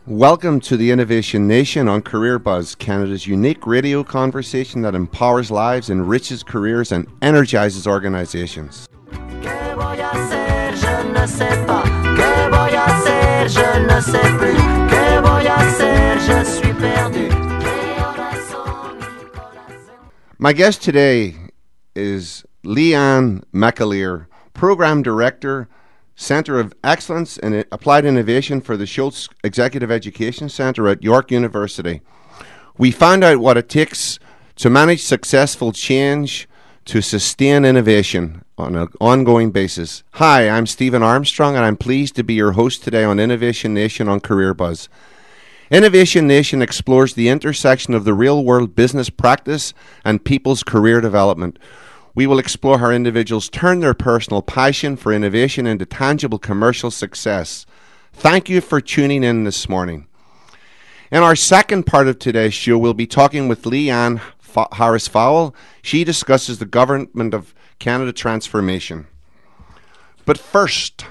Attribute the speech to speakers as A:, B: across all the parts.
A: Welcome to the Innovation Nation on Career Buzz, Canada's unique radio conversation that empowers lives, enriches careers, and energizes organizations. My guest today is Leanne McAleer, Program Director, Centre of Excellence in Applied Innovation for the Schultz Executive Education Centre at York University. We found out what it takes to manage successful change to sustain innovation on an ongoing basis. Hi, I'm Stephen Armstrong, and I'm pleased to be your host today on Innovation Nation on Career Buzz. Innovation Nation explores the intersection of the real-world business practice and people's career development. We will explore how individuals turn their personal passion for innovation into tangible commercial success. Thank you for tuning in this morning. In our second part of today's show, we'll be talking with Leanne Harris-Fowle. She discusses the Government of Canada transformation. But first,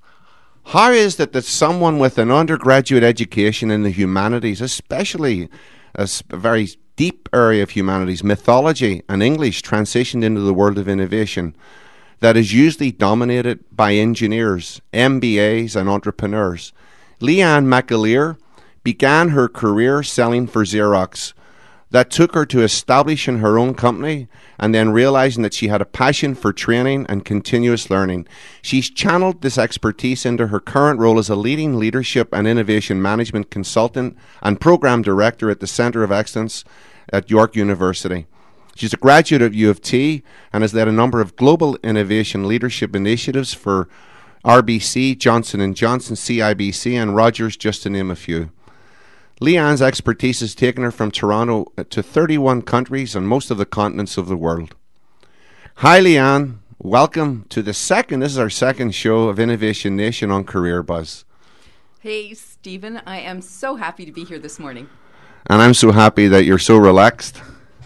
A: how is it that someone with an undergraduate education in the humanities, especially a very deep area of humanities, mythology and English, transitioned into the world of innovation that is usually dominated by engineers, MBAs and entrepreneurs? Leanne McAleer began her career selling for Xerox. That took her to establishing her own company and then realizing that she had a passion for training and continuous learning. She's channeled this expertise into her current role as a leading leadership and innovation management consultant and program director at the Centre of Excellence at York University. She's a graduate of U of T and has led a number of global innovation leadership initiatives for RBC, Johnson & Johnson, CIBC, and Rogers, just to name a few. Leanne's expertise has taken her from Toronto to 31 countries and most of the continents of the world. Hi, Leanne. Welcome to this is our second show of Innovation Nation on Career Buzz.
B: Hey, Stephen. I am so happy to be here this morning.
A: And I'm so happy that you're so relaxed.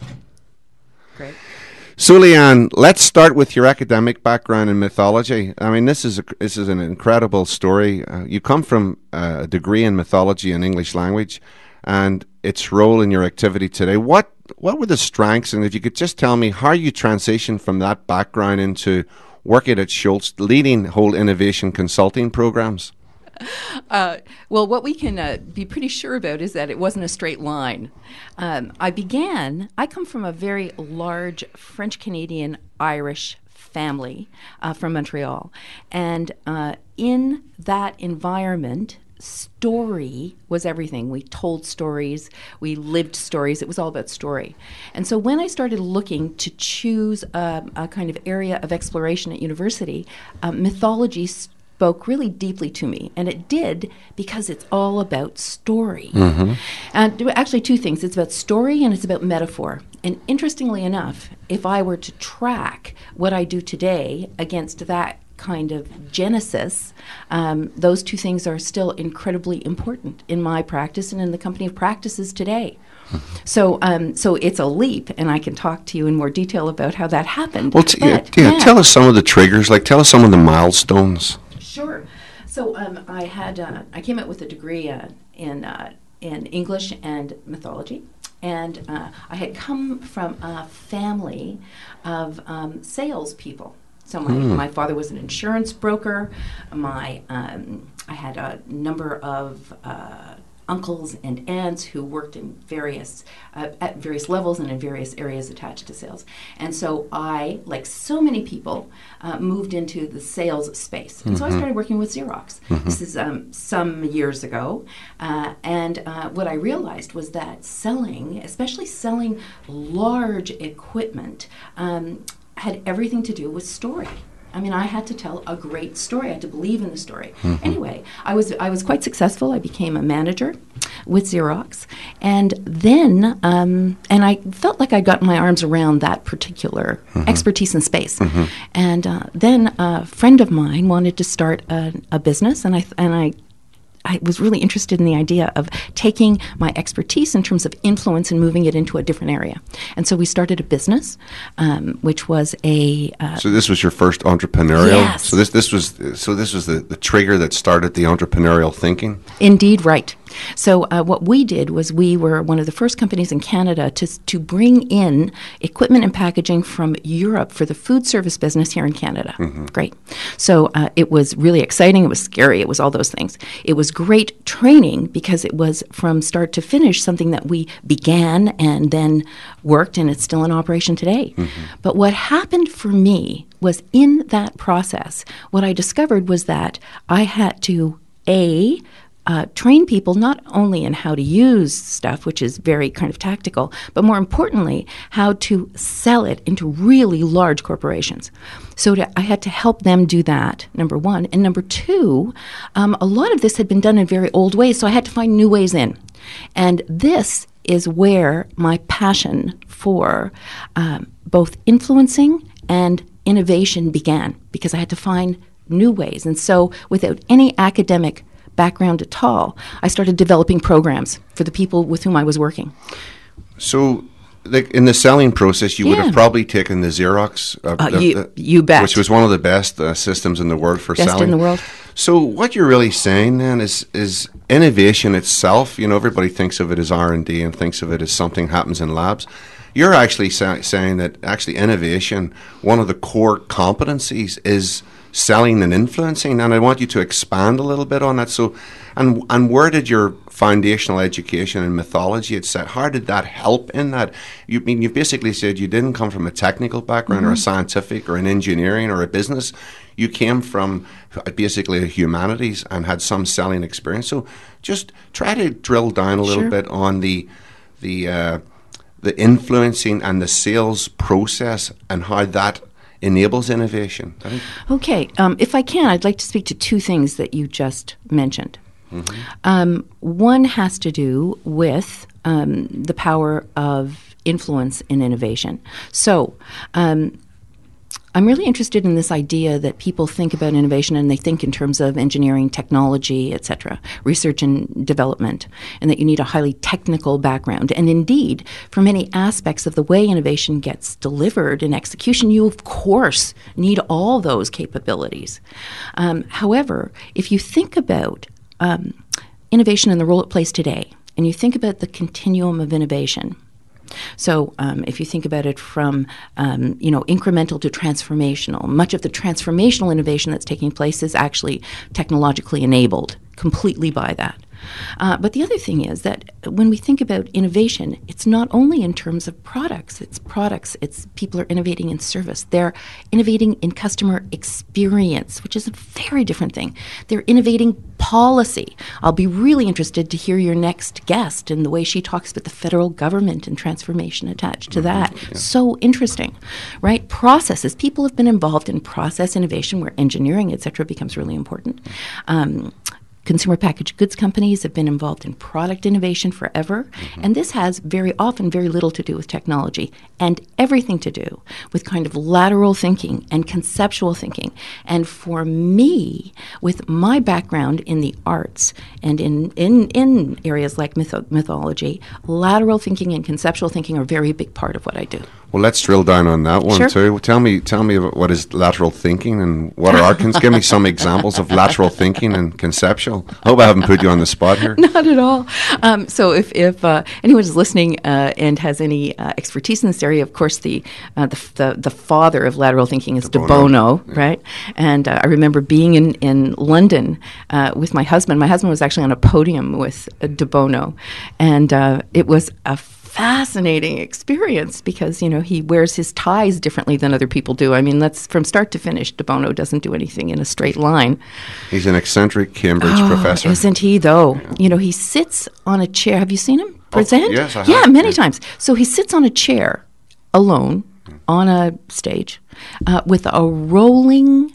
B: Great.
A: So, Leanne, let's start with your academic background in mythology. I mean, this is an incredible story. You come from a degree in mythology and English language, and its role in your activity today. What were the strengths? And if you could just tell me how you transitioned from that background into working at Schultz, leading whole innovation consulting programs.
B: Well, what we can be pretty sure about is that it wasn't a straight line. I come from a very large French-Canadian Irish family from Montreal. And in that environment, story was everything. We told stories, we lived stories. It was all about story. And so when I started looking to choose a kind of area of exploration at university, mythology spoke really deeply to me, and it did because it's all about story.
A: Mm-hmm.
B: And actually two things. It's about story and it's about metaphor. And interestingly enough, if I were to track what I do today against that kind of genesis, those two things are still incredibly important in my practice and in the company of practices today. So it's a leap, and I can talk to you in more detail about how that happened.
A: Well, tell us some of the triggers, tell us some of the milestones.
B: Sure. So I came out with a degree in English and mythology, and I had come from a family of salespeople. So my father was an insurance broker. I had a number of uncles and aunts who worked in at various levels and in various areas attached to sales. And so I, like so many people, moved into the sales space. And so I started working with Xerox. This is some years ago. And what I realized was that especially selling large equipment, had everything to do with story. I mean, I had to tell a great story. I had to believe in the story. Anyway, I was quite successful. I became a manager with Xerox, and then and I felt like I got my arms around that particular expertise in space. And then a friend of mine wanted to start a business, and I was really interested in the idea of taking my expertise in terms of influence and moving it into a different area. And so we started a business, which was a...
A: So this was your first entrepreneurial?
B: Yes.
A: So this was the trigger that started the entrepreneurial thinking?
B: Indeed, right. So what we did was we were one of the first companies in Canada to bring in equipment and packaging from Europe for the food service business here in Canada. Great. So it was really exciting. It was scary. It was all those things. It was great training because it was from start to finish something that we began and then worked, and it's still in operation today. But what happened for me was in that process, what I discovered was that I had to, train people not only in how to use stuff, which is very kind of tactical, but more importantly, how to sell it into really large corporations. So I had to help them do that, number one. And number two, a lot of this had been done in very old ways, so I had to find new ways in. And this is where my passion for both influencing and innovation began, because I had to find new ways. And so without any academic background at all, I started developing programs for the people with whom I was working.
A: So in the selling process, you would have probably taken the Xerox,
B: you bet,
A: which was one of the best systems in the world for selling.
B: Best in the world.
A: So what you're really saying then is innovation itself. You know, everybody thinks of it as R&D and thinks of it as something happens in labs. You're actually saying that actually innovation, one of the core competencies is selling and influencing, and I want you to expand a little bit on that. So, and where did your foundational education in mythology, etc., how did that help in that? You basically said you didn't come from a technical background or a scientific or an engineering or a business. You came from basically a humanities and had some selling experience. So, just try to drill down a little bit on the influencing and the sales process and how that enables innovation.
B: Okay. If I can, I'd like to speak to two things that you just mentioned. One has to do with the power of influence in innovation. So I'm really interested in this idea that people think about innovation and they think in terms of engineering, technology, etc., research and development, and that you need a highly technical background. And indeed, for many aspects of the way innovation gets delivered in execution, you, of course, need all those capabilities. However, if you think about innovation and the role it plays today, and you think about the continuum of innovation, so if you think about it from, incremental to transformational, much of the transformational innovation that's taking place is actually technologically enabled completely by that. But the other thing is that when we think about innovation, it's not only in terms of products, it's people are innovating in service. They're innovating in customer experience, which is a very different thing. They're innovating policy. I'll be really interested to hear your next guest and the way she talks about the federal government and transformation attached to that. Yeah. So interesting, right? Processes. People have been involved in process innovation where engineering, et cetera, becomes really important. Consumer packaged goods companies have been involved in product innovation forever, and this has very often very little to do with technology and everything to do with kind of lateral thinking and conceptual thinking. And for me, with my background in the arts and in areas like mythology, lateral thinking and conceptual thinking are a very big part of what I do.
A: Well, let's drill down on that one too. Tell me about what is lateral thinking and what are give me some examples of lateral thinking and conceptual. I hope I haven't put you on the spot here.
B: Not at all. So if anyone is listening and has any expertise in this area, of course the father of lateral thinking is de Bono, right? And I remember being in London with my husband. My husband was actually on a podium with de Bono, and it was a fascinating experience because, he wears his ties differently than other people do. I mean, that's from start to finish. De Bono doesn't do anything in a straight line.
A: He's an eccentric Cambridge professor.
B: Isn't he, though? Yeah. He sits on a chair. Have you seen him present?
A: Yes, I have.
B: Yeah, many times. So he sits on a chair alone on a stage with a rolling,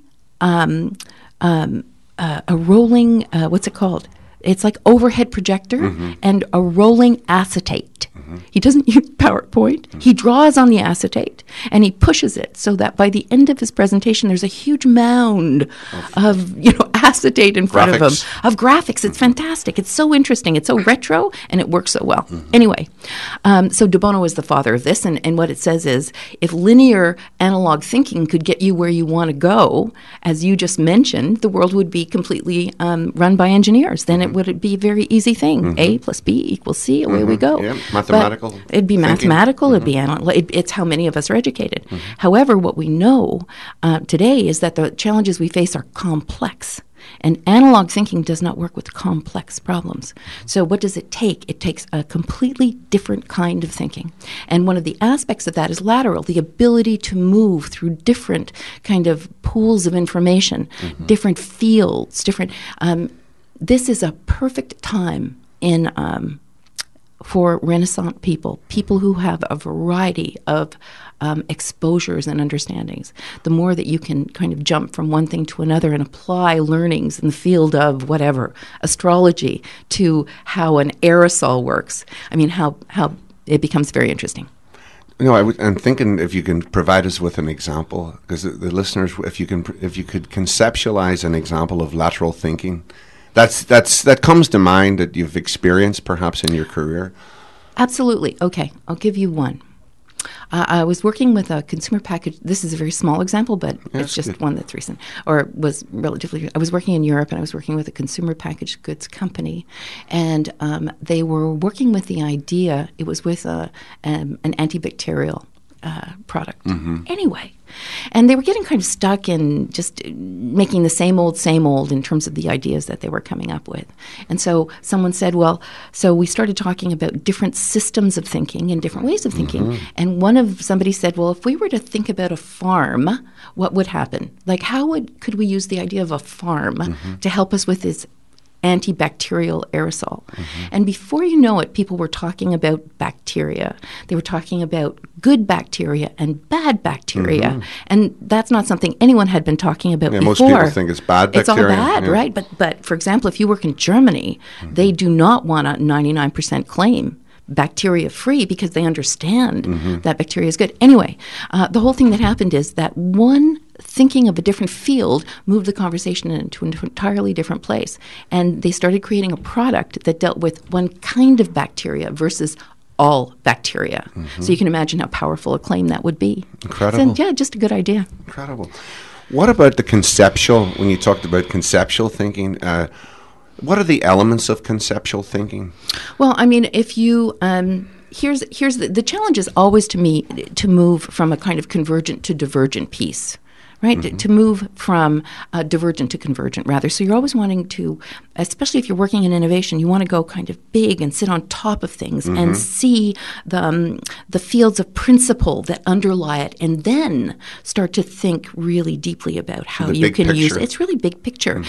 B: what's it called? It's like overhead projector and a rolling acetate. He doesn't use PowerPoint. He draws on the acetate and he pushes it so that by the end of his presentation, there's a huge mound of acetate in front of him, of graphics. It's fantastic. It's so interesting. It's so retro and it works so well. Anyway, so De Bono is the father of this. And what it says is, if linear analog thinking could get you where you want to go, as you just mentioned, the world would be completely run by engineers. Then it would be a very easy thing. A plus B equals C. Away we go.
A: Yeah, mathematical.
B: But it'd be mathematical. It'd be it's how many of us are educated. However, what we know today is that the challenges we face are complex. And analog thinking does not work with complex problems. So what does it take? It takes a completely different kind of thinking. And one of the aspects of that is lateral, the ability to move through different kind of pools of information, different fields, different... this is a perfect time for Renaissance people who have a variety of exposures and understandings. The more that you can kind of jump from one thing to another and apply learnings in the field of whatever, astrology, to how an aerosol works, I mean, how it becomes very interesting.
A: I'm thinking if you can provide us with an example, because the listeners, if you could conceptualize an example of lateral thinking, that comes to mind that you've experienced perhaps in your career.
B: Absolutely. Okay, I'll give you one. I was working with a consumer package. This is a very small example, but it's just one that's recent, or was relatively. I was working in Europe, and I was working with a consumer packaged goods company, and they were working with the idea. It was with an antibacterial product. Anyway, and they were getting kind of stuck in just making the same old in terms of the ideas that they were coming up with. And so someone said, so we started talking about different systems of thinking and different ways of thinking. And somebody said, well, if we were to think about a farm, what would happen? Like, could we use the idea of a farm to help us with this antibacterial aerosol? And before you know it, people were talking about bacteria. They were talking about good bacteria and bad bacteria. And that's not something anyone had been talking about before.
A: Most people think it's bad bacteria.
B: It's all bad, right? But for example, if you work in Germany, they do not want a 99% claim bacteria-free because they understand that bacteria is good. Anyway, the whole thing that happened is that one thinking of a different field moved the conversation into an entirely different place. And they started creating a product that dealt with one kind of bacteria versus all bacteria. So you can imagine how powerful a claim that would be.
A: Incredible.
B: So, just a good idea.
A: Incredible. What about the conceptual, when you talked about conceptual thinking, what are the elements of conceptual thinking? Well,
B: I mean, if you... here's the challenge is always to me to move from a kind of convergent to divergent piece, right? To move from divergent to convergent, rather. So you're always wanting to, especially if you're working in innovation, you want to go kind of big and sit on top of things and see the fields of principle that underlie it, and then start to think really deeply about how you can use it. It's really big picture.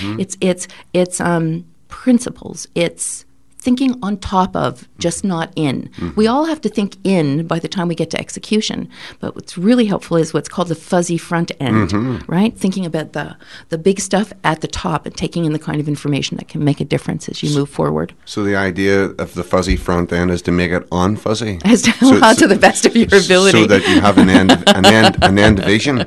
B: It's principles. It's thinking on top of, just not in. We all have to think in by the time we get to execution. But what's really helpful is what's called the fuzzy front end, right? Thinking about the big stuff at the top and taking in the kind of information that can make a difference as you move forward.
A: So the idea of the fuzzy front end is to make it unfuzzy?
B: As to the best of your ability.
A: So that you have an end vision.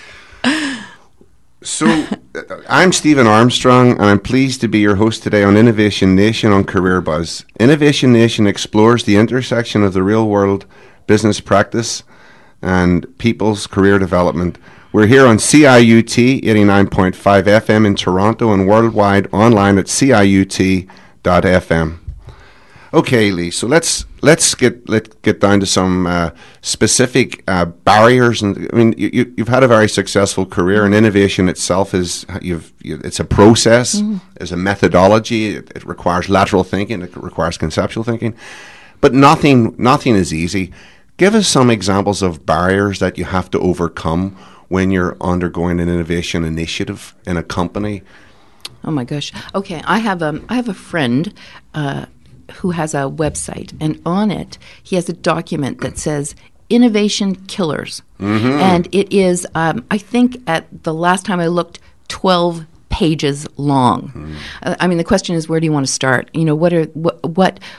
A: So, I'm Stephen Armstrong, and I'm pleased to be your host today on Innovation Nation on Career Buzz. Innovation Nation explores the intersection of the real-world business practice and people's career development. We're here on CIUT 89.5 FM in Toronto and worldwide online at ciut.fm. Okay, Lee. So let's get down to some specific barriers. And I mean, you've had a very successful career, and innovation itself it's a process, it's a methodology. It requires lateral thinking. It requires conceptual thinking. But nothing is easy. Give us some examples of barriers that you have to overcome when you're undergoing an innovation initiative in a company.
B: Oh my gosh. Okay, I have a friend who has a website, and on it he has a document that says Innovation Killers. And it is, I think at the last time I looked, 12 pages long. I mean, the question is, where do you want to start? You know,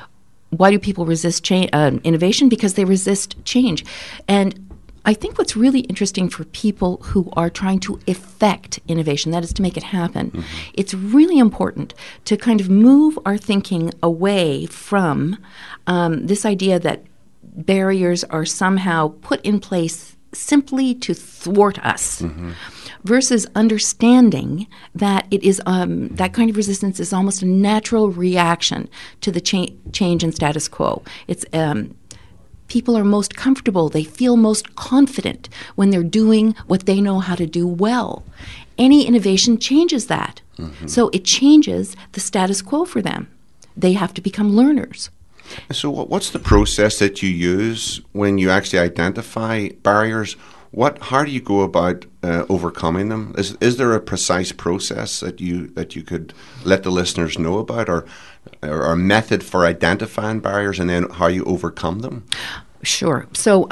B: why do people resist innovation? Because they resist change. And I think what's really interesting for people who are trying to effect innovation, that is to make it happen, it's really important to kind of move our thinking away from this idea that barriers are somehow put in place simply to thwart us, versus understanding that it is that kind of resistance is almost a natural reaction to the change in status quo. It's people are most comfortable, they feel most confident when they're doing what they know how to do well. Any innovation changes that. So it changes the status quo for them. They have to become learners.
A: So what's the process that you use when you actually identify barriers? How do you go about overcoming them? Is there a precise process that you could let the listeners know about, or a method for identifying barriers and then how you overcome them?
B: Sure. So,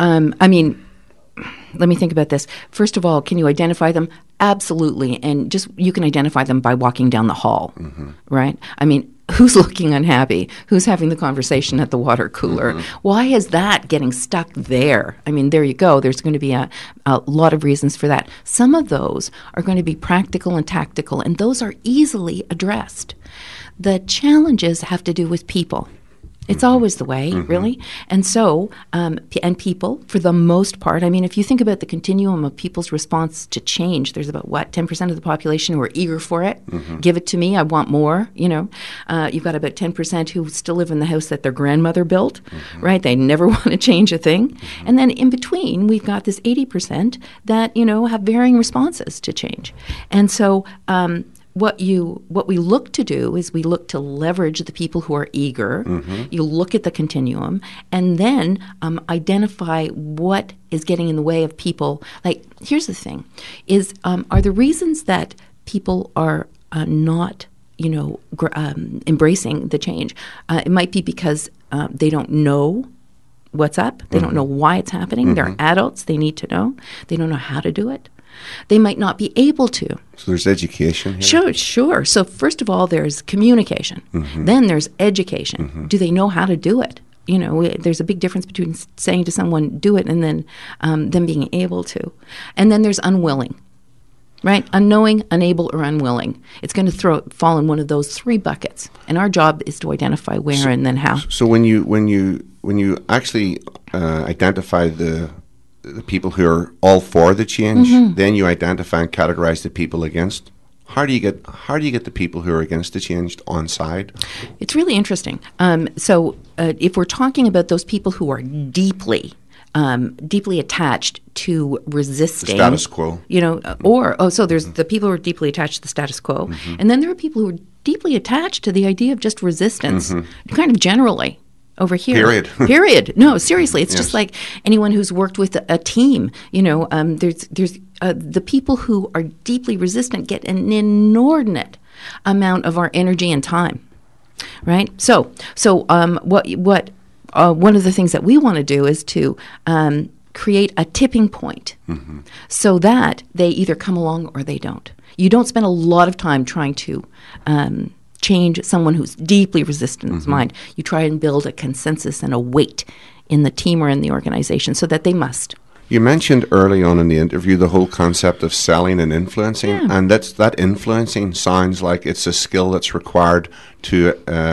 B: let me think about this. First of all, can you identify them? Absolutely. And you can identify them by walking down the hall, right? I mean, who's looking unhappy? Who's having the conversation at the water cooler? Why is that getting stuck there? I mean, there you go. There's going to be a lot of reasons for that. Some of those are going to be practical and tactical, and those are easily addressed. The challenges have to do with people. It's always the way, really. And so, and people, for the most part, I mean, if you think about the continuum of people's response to change, there's about, 10% of the population who are eager for it. Give it to me, I want more, You've got about 10% who still live in the house that their grandmother built, right? They never want to change a thing. And then in between, we've got this 80% that, have varying responses to change. And so, what we look to do is we look to leverage the people who are eager. You look at the continuum and then identify what is getting in the way of people. Like, here's the thing, is are the reasons that people are not, embracing the change, it might be because they don't know what's up. They don't know why it's happening. They're adults. They need to know. They don't know how to do it. They might not be able to.
A: So there's education here?
B: Sure. So first of all, there's communication. Then there's education. Do they know how to do it? There's a big difference between saying to someone, do it, and then them being able to. And then there's unwilling, right? Unknowing, unable, or unwilling. It's going to fall in one of those three buckets. And our job is to identify where and then how.
A: So when you actually identify the people who are all for the change, then you identify and categorize the people against. How do you get the people who are against the change on side?
B: It's really interesting. So if we're talking about those people who are deeply attached to resisting
A: the status quo,
B: so there's the people who are deeply attached to the status quo, and then there are people who are deeply attached to the idea of just resistance, kind of generally. Over here. Period. No, seriously. It's just like anyone who's worked with a team. There's the people who are deeply resistant get an inordinate amount of our energy and time, right? So what one of the things that we want to do is to create a tipping point so that they either come along or they don't. You don't spend a lot of time trying to change someone who's deeply resistant in his mind. You try and build a consensus and a weight in the team or in the organization so that they must.
A: You mentioned early on in the interview the whole concept of selling and influencing, and that influencing sounds like it's a skill that's required to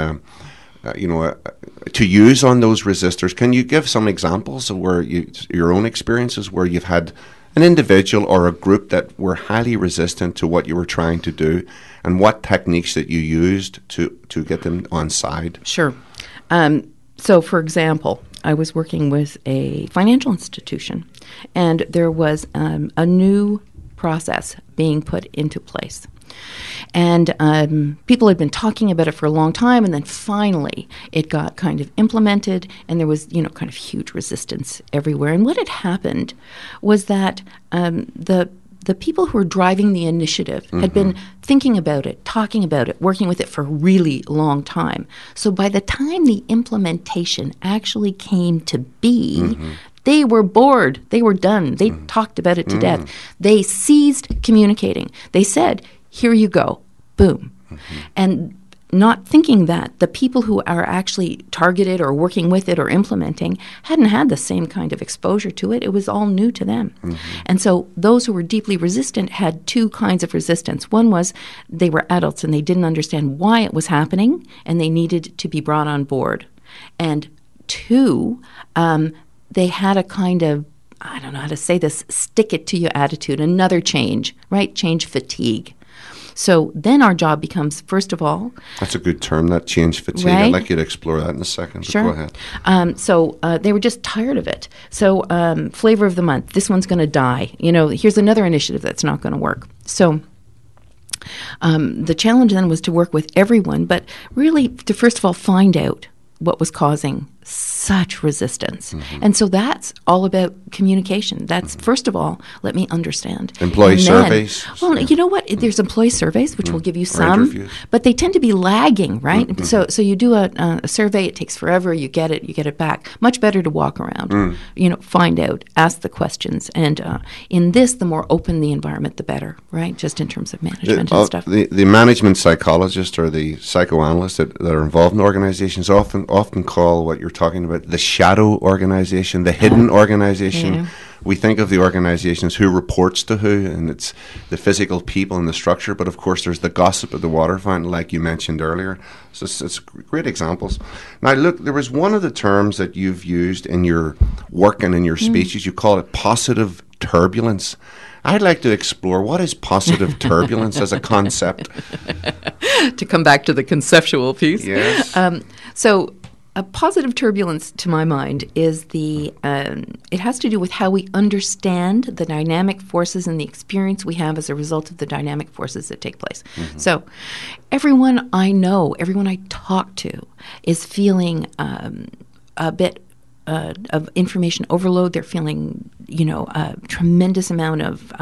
A: use on those resistors. Can you give some examples of where your own experiences where you've had an individual or a group that were highly resistant to what you were trying to do, and what techniques that you used to get them on side?
B: Sure. So, for example, I was working with a financial institution, and there was a new process being put into place. And people had been talking about it for a long time, and then finally it got kind of implemented, and there was, kind of huge resistance everywhere. And what had happened was that the people who were driving the initiative had been thinking about it, talking about it, working with it for a really long time. So by the time the implementation actually came to be, they were bored. They were done. They talked about it to death. They ceased communicating. They said, here you go. Boom. And not thinking that the people who are actually targeted or working with it or implementing hadn't had the same kind of exposure to it. It was all new to them. And so those who were deeply resistant had two kinds of resistance. One was they were adults and they didn't understand why it was happening and they needed to be brought on board. And two, they had a kind of, I don't know how to say this, stick it to you attitude, another change, right? Change fatigue. So then our job becomes, first of all...
A: That's a good term, that change fatigue.
B: Right?
A: I'd like you to explore that in a second.
B: Sure.
A: But go ahead.
B: So they were just tired of it. So flavor of the month, this one's going to die. Here's another initiative that's not going to work. So the challenge then was to work with everyone, but really to first of all find out what was causing such resistance. And so that's all about communication. That's, first of all, let me understand.
A: Employee surveys.
B: Well, you know what? There's employee surveys, which will give you some,
A: interviews.
B: but they tend to be lagging, right? So you do a survey, it takes forever, you get it back. Much better to walk around, find out, ask the questions. And in this, the more open the environment, the better, right? Just in terms of management and stuff.
A: The management psychologist or the psychoanalyst that are involved in organizations often call what you're talking about the shadow organization, the hidden organization.
B: Yeah.
A: We think of the organizations who reports to who, and it's the physical people and the structure, but of course there's the gossip of the water fountain, like you mentioned earlier. So it's great examples. Now look, there was one of the terms that you've used in your work and in your speeches. You call it positive turbulence. I'd like to explore what is positive turbulence as a concept.
B: To come back to the conceptual piece.
A: Yes.
B: So a positive turbulence, to my mind, is it has to do with how we understand the dynamic forces and the experience we have as a result of the dynamic forces that take place. So everyone I know, everyone I talk to is feeling a bit of information overload. They're feeling, a tremendous amount of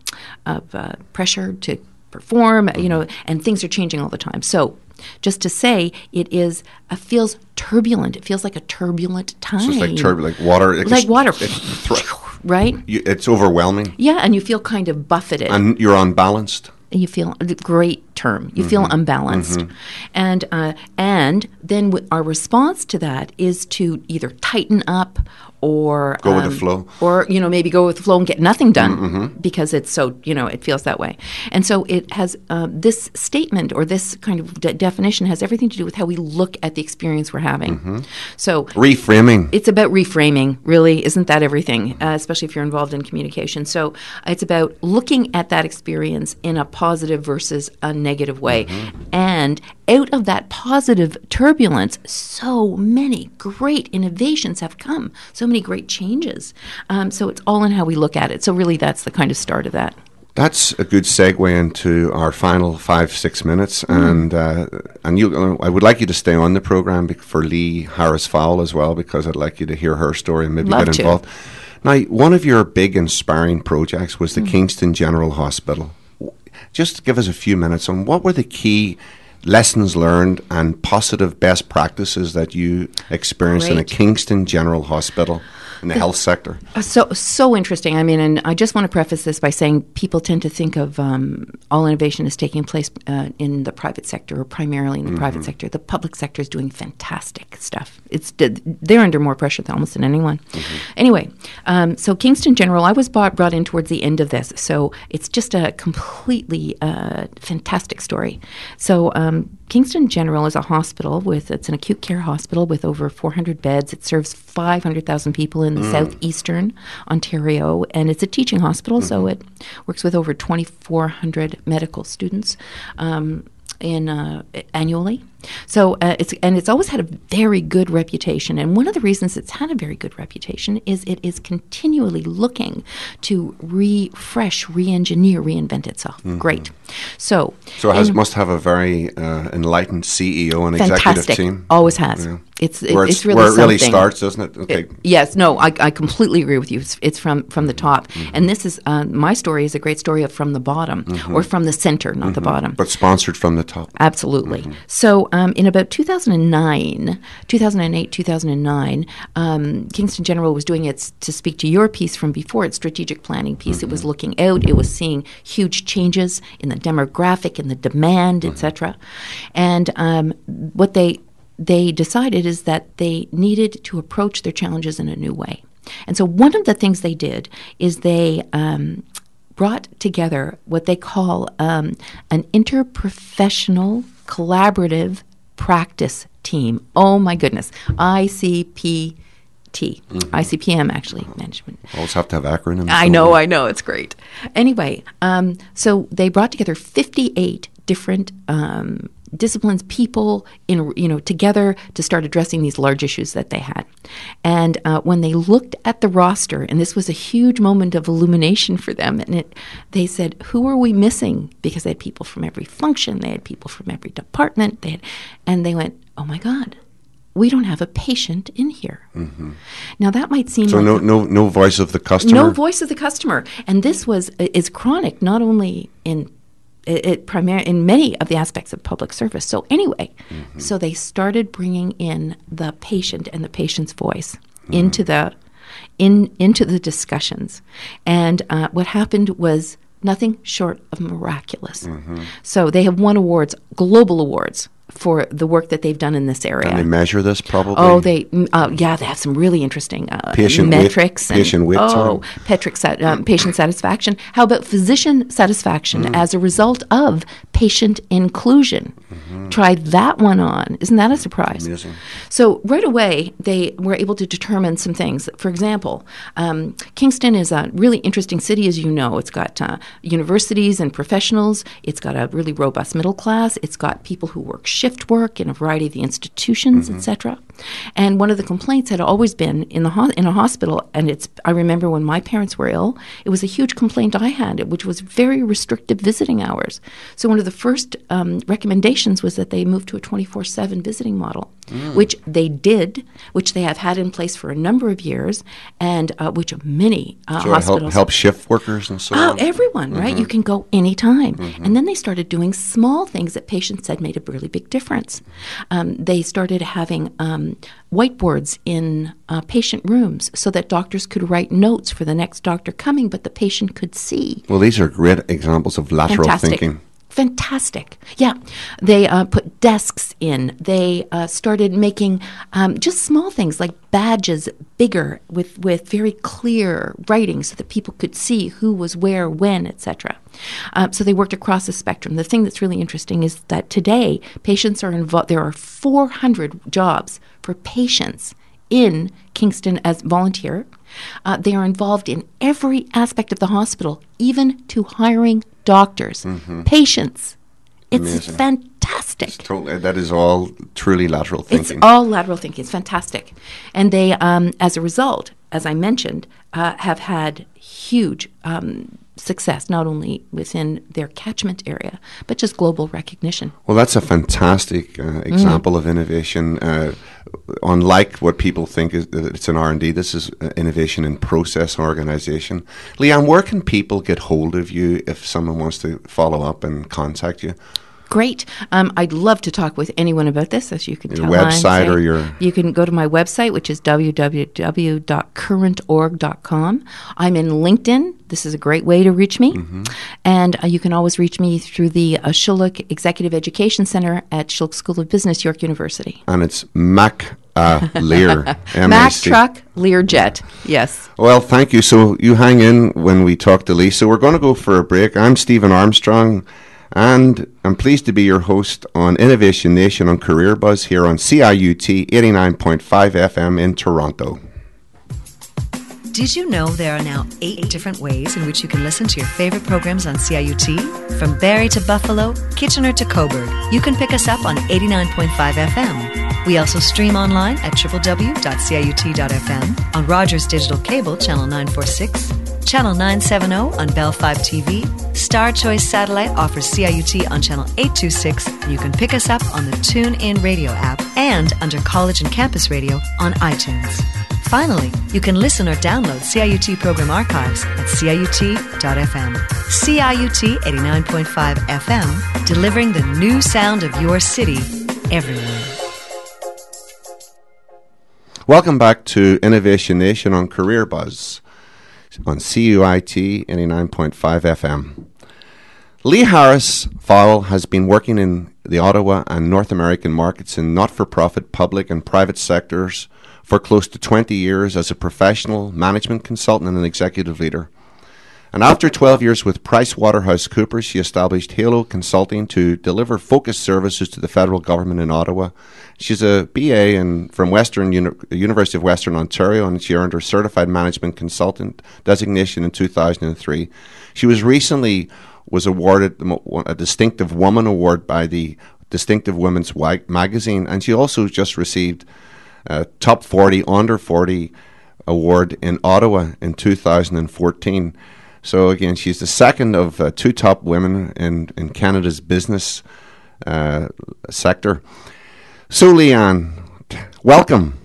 B: pressure to perform, and things are changing all the time. So just to say, it feels turbulent. It feels like a turbulent time.
A: So it's like turbulent, like water.
B: Like water, right?
A: It's overwhelming.
B: Yeah, and you feel kind of buffeted.
A: And you're unbalanced.
B: You feel, great term, you feel unbalanced. And then our response to that is to either tighten up or
A: go with the flow,
B: or maybe go with the flow and get nothing done because it's so it feels that way. And so it has this statement or this kind of definition has everything to do with how we look at the experience we're having. So
A: reframing.
B: It's about reframing, really, isn't that everything? Especially if you're involved in communication. So it's about looking at that experience in a positive versus a negative way, and out of that positive turbulence, so many great innovations have come. So many great changes. So it's all in how we look at it. So really that's the kind of start of that.
A: That's a good segue into our final 5-6 minutes, and I would like you to stay on the program for Lee Harris Fowle as well, because I'd like you to hear her story and maybe get involved. Now, one of your big inspiring projects was the Kingston General Hospital. Just give us a few minutes on what were the key lessons learned and positive best practices that you experienced in a Kingston General Hospital in the health sector.
B: So interesting. I mean, and I just want to preface this by saying people tend to think of all innovation as taking place in the private sector, or primarily in the private sector. The public sector is doing fantastic stuff. They're under more pressure than almost than anyone. Anyway, so Kingston General, I was brought in towards the end of this, so it's just a completely fantastic story. So Kingston General is a hospital it's an acute care hospital with over 400 beds. It serves 500,000 people in the southeastern Ontario, and it's a teaching hospital, so it works with over 2,400 medical students annually. So it's always had a very good reputation, and one of the reasons it's had a very good reputation is it is continually looking to refresh, re-engineer, reinvent itself. Great. So
A: it must have a very enlightened CEO and executive team.
B: Always has. Yeah. It's
A: where
B: really
A: where it really
B: something.
A: starts, doesn't it? Okay.
B: Yes, no, I completely agree with you. It's from the top, and this is my story is a great story of from the bottom or from the center, not the bottom.
A: But sponsored from the top.
B: Absolutely. So in about 2008, 2009, Kingston General was doing its, to speak to your piece from before, its strategic planning piece. It was looking out. It was seeing huge changes in the demographic, in the demand, etc. And what they decided is that they needed to approach their challenges in a new way. And so one of the things they did is they brought together what they call an interprofessional collaborative practice team. Oh my goodness, ICPT. ICPM, actually, management.
A: Always have to have acronyms.
B: I know, it's great. Anyway, so they brought together 58 different disciplines, people together to start addressing these large issues that they had. And when they looked at the roster, and this was a huge moment of illumination for them, and they said, who are we missing? Because they had people from every function, they had people from every department, and they went, oh my God, we don't have a patient in here. Now that might seem
A: so
B: like
A: no voice of the customer.
B: No voice of the customer, and this is chronic, not only in many of the aspects of public service. So anyway, so they started bringing in the patient and the patient's voice into the discussions, and what happened was nothing short of miraculous. So they have won awards, global awards, for the work that they've done in this area.
A: And they measure this probably?
B: Oh, they have some really interesting
A: patient
B: metrics.
A: Patient wait time.
B: Patient satisfaction. How about physician satisfaction as a result of patient inclusion? Try that one on. Isn't that a surprise?
A: Amazing.
B: So right away, they were able to determine some things. For example, Kingston is a really interesting city, as you know. It's got universities and professionals. It's got a really robust middle class. It's got people who work shift work in a variety of the institutions, etc. And one of the complaints had always been in a hospital, and I remember when my parents were ill, it was a huge complaint I had, which was very restrictive visiting hours. So one of the first recommendations was that they move to a 24/7 visiting model, which they did, which they have had in place for a number of years, and which many hospitals
A: help shift workers and so on.
B: Everyone, right? You can go anytime. And then they started doing small things that patients said made a really big difference. They started having whiteboards in patient rooms so that doctors could write notes for the next doctor coming, but the patient could see.
A: Well, these are great examples of lateral thinking.
B: Fantastic. Yeah. They put desks in. They started making just small things like badges bigger with very clear writing so that people could see who was where, when, etc. So they worked across the spectrum. The thing that's really interesting is that today patients are involved. There are 400 jobs for patients in Kingston as volunteer. They are involved in every aspect of the hospital, even to hiring doctors, patients. It's
A: Amazing.
B: Fantastic.
A: That is all truly lateral thinking.
B: It's all lateral thinking. It's fantastic. And they, as a result, as I mentioned, have had huge success, not only within their catchment area, but just global recognition.
A: Well, that's a fantastic example of innovation. Unlike what people think is that it's an R&D, this is innovation in process organization. Leanne, where can people get hold of you if someone wants to follow up and contact you?
B: Great. I'd love to talk with anyone about this, as you can tell.
A: Your website or your...
B: You can go to my website, which is www.currentorg.com. I'm in LinkedIn. This is a great way to reach me. And you can always reach me through the Shuluk Executive Education Center at Shuluk School of Business, York University.
A: And it's Mac Lear.
B: Mac Truck Learjet, yes.
A: Well, thank you. So you hang in when we talk to Lisa. We're going to go for a break. I'm Stephen Armstrong, and I'm pleased to be your host on Innovation Nation on Career Buzz here on CIUT 89.5 FM in Toronto.
C: Did you know there are now 8 different ways in which you can listen to your favorite programs on CIUT? From Barrie to Buffalo, Kitchener to Cobourg, you can pick us up on 89.5 FM. We also stream online at www.ciut.fm, on Rogers Digital Cable, Channel 946, Channel 970 on Bell 5 TV. Star Choice Satellite offers CIUT on Channel 826, and you can pick us up on the TuneIn Radio app and under College and Campus Radio on iTunes. Finally, you can listen or download CIUT program archives at ciut.fm. CIUT 89.5 FM, delivering the new sound of your city everywhere.
A: Welcome back to Innovation Nation on Career Buzz on CUIT 89.5 FM. Lee Harris Fowle has been working in the Ottawa and North American markets in not-for-profit, public and private sectors for close to 20 years as a professional management consultant and an executive leader. And after 12 years with PricewaterhouseCoopers, she established Halo Consulting to deliver focused services to the federal government in Ottawa. She's a BA from University of Western Ontario, and she earned her Certified Management Consultant designation in 2003. She was recently awarded a Distinctive Woman Award by the Distinctive Women's magazine, and she also just received Top 40 Under 40 Award in Ottawa in 2014. So again, she's the second of two top women in Canada's business sector. So Leanne, welcome.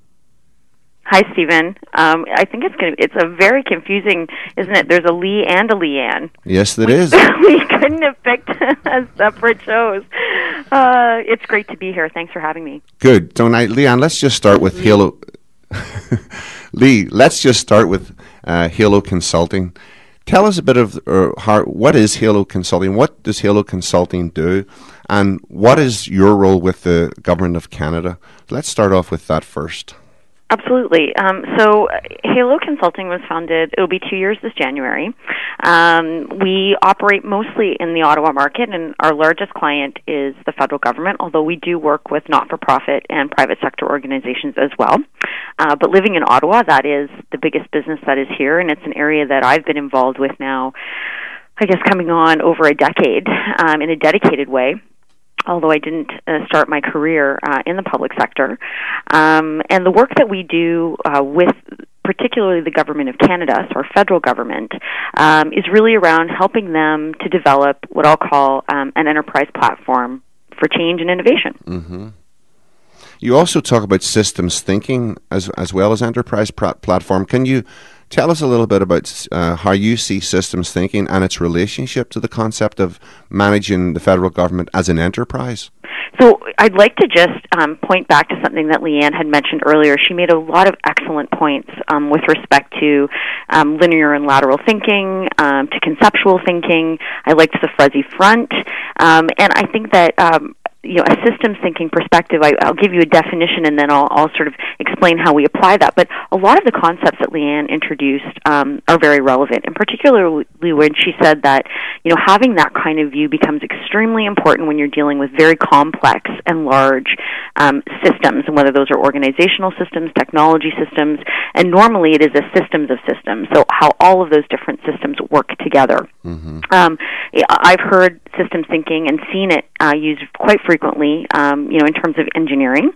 D: Hi, Stephen. I think it's a very confusing, isn't it? There's a Lee and a Leanne.
A: Yes, it is.
D: We couldn't have picked separate shows. It's great to be here. Thanks for having me.
A: Good. Leanne, let's just start with Halo. Lee, let's just start with Halo Consulting. Tell us a bit of what is Halo Consulting? What does Halo Consulting do? And what is your role with the Government of Canada? Let's start off with that first.
D: Absolutely. So Halo Consulting was founded, it'll be 2 years this January. We operate mostly in the Ottawa market, and our largest client is the federal government, although we do work with not-for-profit and private sector organizations as well. But living in Ottawa, that is the biggest business that is here, and it's an area that I've been involved with now, I guess, coming on over a decade in a dedicated way. Although I didn't start my career in the public sector. And the work that we do with particularly the Government of Canada, so our federal government, is really around helping them to develop what I'll call an enterprise platform for change and innovation.
A: Mm-hmm. You also talk about systems thinking as well as enterprise platform. Can you tell us a little bit about how you see systems thinking and its relationship to the concept of managing the federal government as an enterprise?
D: So I'd like to just point back to something that Leanne had mentioned earlier. She made a lot of excellent points with respect to linear and lateral thinking, to conceptual thinking. I liked the fuzzy front. And I think that a systems thinking perspective, I'll give you a definition and then I'll sort of explain how we apply that. But a lot of the concepts that Leanne introduced are very relevant, and particularly when she said that, having that kind of view becomes extremely important when you're dealing with very complex and large systems, and whether those are organizational systems, technology systems, and normally it is a systems of systems, so how all of those different systems work together. Mm-hmm. I've heard systems thinking and seen it used quite frequently, in terms of engineering,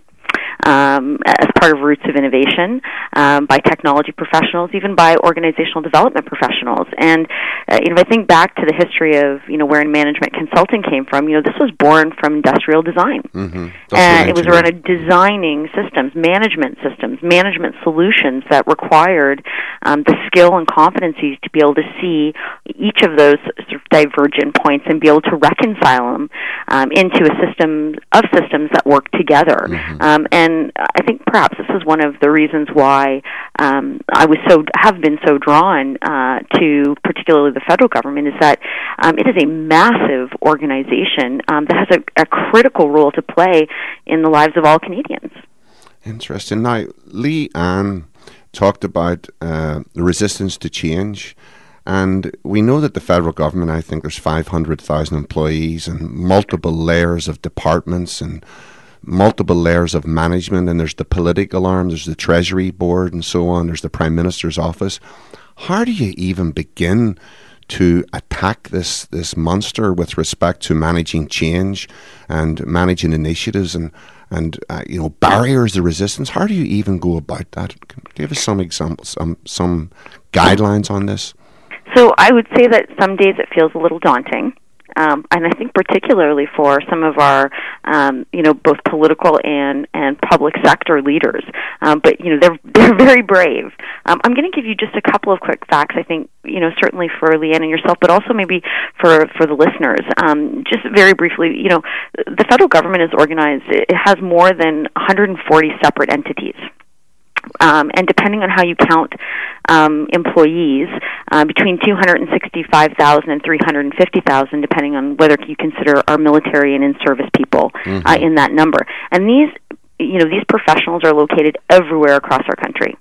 D: as part of roots of innovation, by technology professionals, even by organizational development professionals. And, if I think back to the history of, where management consulting came from, this was born from industrial design. Mm-hmm. And it was around designing systems, management solutions that required the skill and competencies to be able to see each of those sort of divergent points and be able to reconcile them into a system of systems that work together. Mm-hmm. And I think perhaps this is one of the reasons why I have been so drawn to particularly the federal government, is that it is a massive organization that has a critical role to play in the lives of all Canadians.
A: Interesting. Now, Leanne talked about the resistance to change. And we know that the federal government, I think there's 500,000 employees and multiple layers of departments and multiple layers of management, and there's the political arm, there's the Treasury Board and so on, there's the Prime Minister's office. How do you even begin to attack this monster with respect to managing change and managing initiatives? And and barriers to resistance. How do you even go about that? Give us some examples, some guidelines on this.
D: So I would say that some days it feels a little daunting. And I think particularly for some of our, both political and public sector leaders, but they're very brave. I'm going to give you just a couple of quick facts. I think certainly for Leanne and yourself, but also maybe for the listeners. Just very briefly, the federal government is organized. It has more than 140 separate entities. And depending on how you count employees, between 265,000 and 350,000, depending on whether you consider our military and in-service people in that number. And these professionals are located everywhere across our country.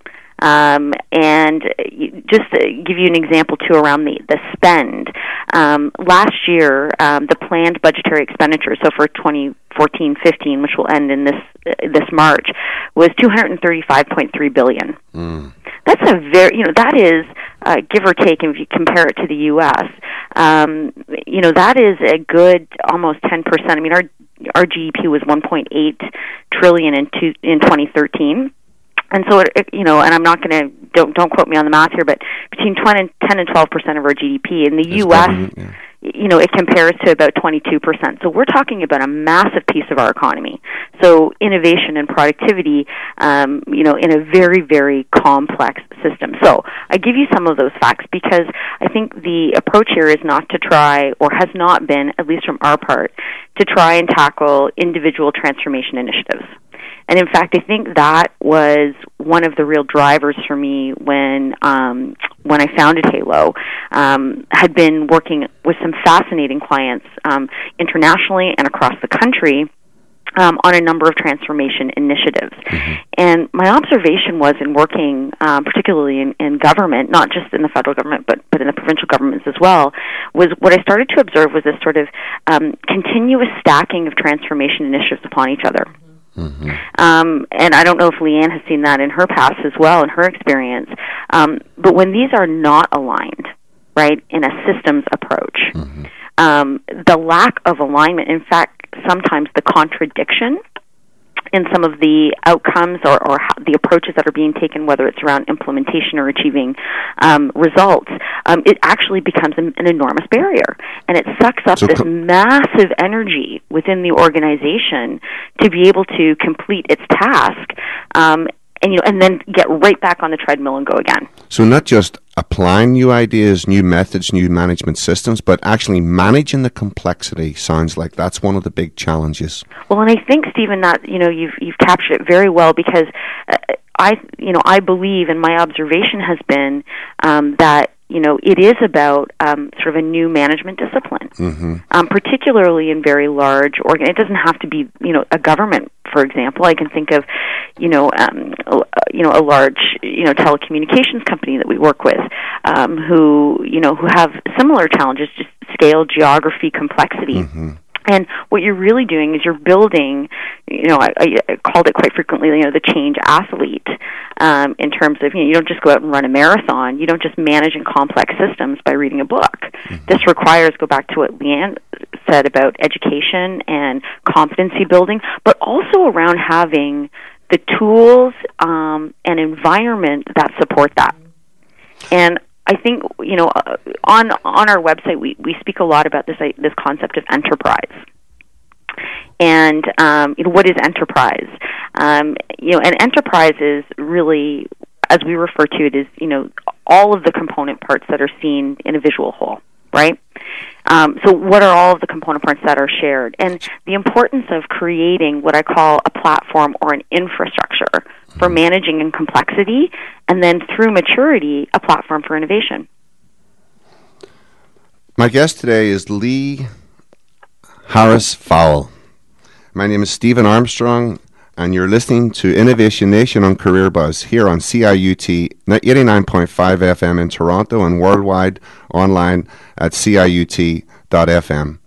D: And just to give you an example, too, around the spend, last year, the planned budgetary expenditures, so for 2014-15, which will end in this March, was $235.3 billion. That's a that is, give or take, if you compare it to the U.S., that is a good almost 10%. I mean, our GDP was $1.8 trillion in 2013. And so, and I'm not going to, don't quote me on the math here, but between 10 and 12% of our GDP. In the U.S., it compares to about 22%. So we're talking about a massive piece of our economy. So innovation and productivity, in a very, very complex system. So I give you some of those facts because I think the approach here is not to try, or has not been, at least from our part, to try and tackle individual transformation initiatives. And in fact, I think that was one of the real drivers for me when I founded Halo. Had been working with some fascinating clients internationally and across the country on a number of transformation initiatives. And my observation was in working, particularly in government, not just in the federal government, but in the provincial governments as well, was what I started to observe was this sort of continuous stacking of transformation initiatives upon each other. And I don't know if Leanne has seen that in her past as well, in her experience. But when these are not aligned, right, in a systems approach, the lack of alignment, in fact, sometimes the contradiction in some of the outcomes or the approaches that are being taken, whether it's around implementation or achieving results, it actually becomes an enormous barrier. And it sucks up this massive energy within the organization to be able to complete its task, and then get right back on the treadmill and go again. So
A: not just applying new ideas, new methods, new management systems, but actually managing the complexity sounds like that's one of the big challenges. Well, and I think, Stephen, that you've captured it very well because I believe, and my observation has been that it is about sort of a new management discipline, particularly in very large it doesn't have to be a government, for example. I can think of a large telecommunications company that we work with who have similar challenges, just scale, geography, complexity. And what you're really doing is you're building, I called it quite frequently, the change athlete, in terms of, you don't just go out and run a marathon. You don't just manage in complex systems by reading a book. This requires, go back to what Leanne said about education and competency building, but also around having the tools and environment that support that. And I think, on our website, we speak a lot about this concept of enterprise. And, what is enterprise? And enterprise is really, as we refer to it, is, all of the component parts that are seen in a visual whole, right? So what are all of the component parts that are shared? And the importance of creating what I call a platform or an infrastructure for managing in complexity, and then through maturity, a platform for innovation. My guest today is Lee Harris-Fowle. My name is Stephen Armstrong, and you're listening to Innovation Nation on Career Buzz here on CIUT 89.5 FM in Toronto and worldwide online at CIUT.FM.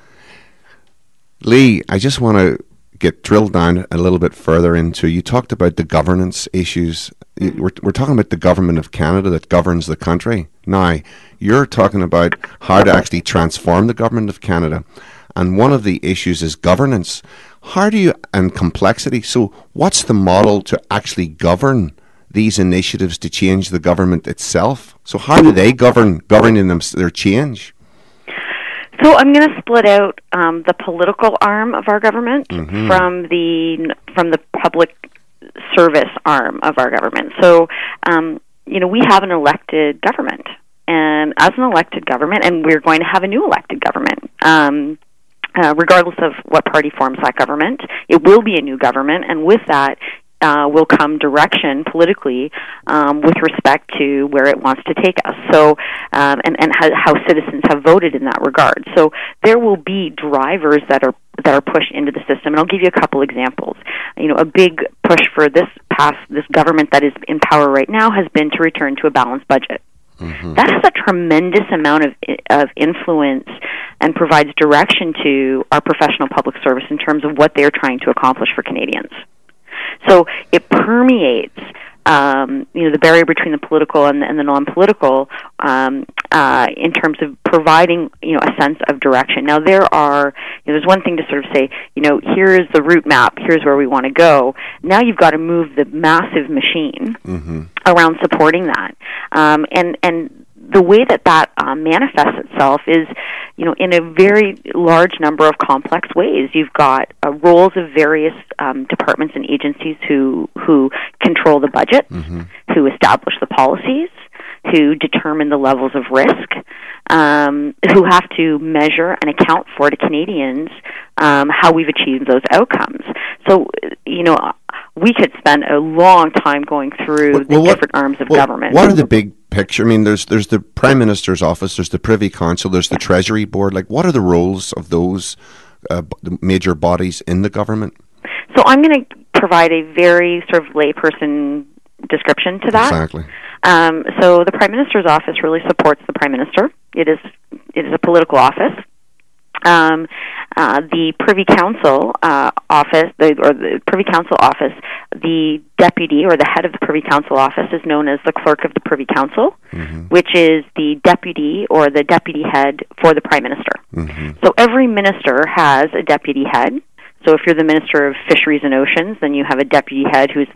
A: Lee, I just want to get drilled down a little bit further into, you talked about the governance issues. We're talking about the government of Canada that governs the country. Now, you're talking about how to actually transform the government of Canada. And one of the issues is governance. How do you, and complexity, so what's the model to actually govern these initiatives to change the government itself? So how do they governing them, their change?
D: So I'm going to split out the political arm of our government from the public service arm of our government. So, we have an elected government, and as an elected government, and we're going to have a new elected government. Regardless of what party forms that government, it will be a new government, and with that will come direction politically with respect to where it wants to take us. So, and how citizens have voted in that regard. So there will be drivers that are pushed into the system, and I'll give you a couple examples. A big push for this government that is in power right now has been to return to a balanced budget. That has a tremendous amount of influence and provides direction to our professional public service in terms of what they're trying to accomplish for Canadians. So it permeates, the barrier between the political and the non-political in terms of providing, a sense of direction. Now there's one thing to sort of say, here's the route map, here's where we want to go. Now you've got to move the massive machine around supporting that, and the way that manifests itself is, in a very large number of complex ways. You've got roles of various departments and agencies who control the budget, who establish the policies, who determine the levels of risk, who have to measure and account for to Canadians how we've achieved those outcomes. So, we could spend a long time going through the different arms of government.
A: What are the big picture? I mean, there's the Prime Minister's office, there's the Privy Council, there's the Treasury Board. Like, what are the roles of those the major bodies in the government?
D: So I'm going to provide a very sort of layperson description to that.
A: Exactly.
D: So the Prime Minister's office really supports the Prime Minister. It is a political office. The Privy Council office, the Privy Council office, the deputy or the head of the Privy Council office is known as the Clerk of the Privy Council, which is the deputy or the deputy head for the Prime Minister. So every minister has a deputy head. So if you're the Minister of Fisheries and Oceans, then you have a deputy head who's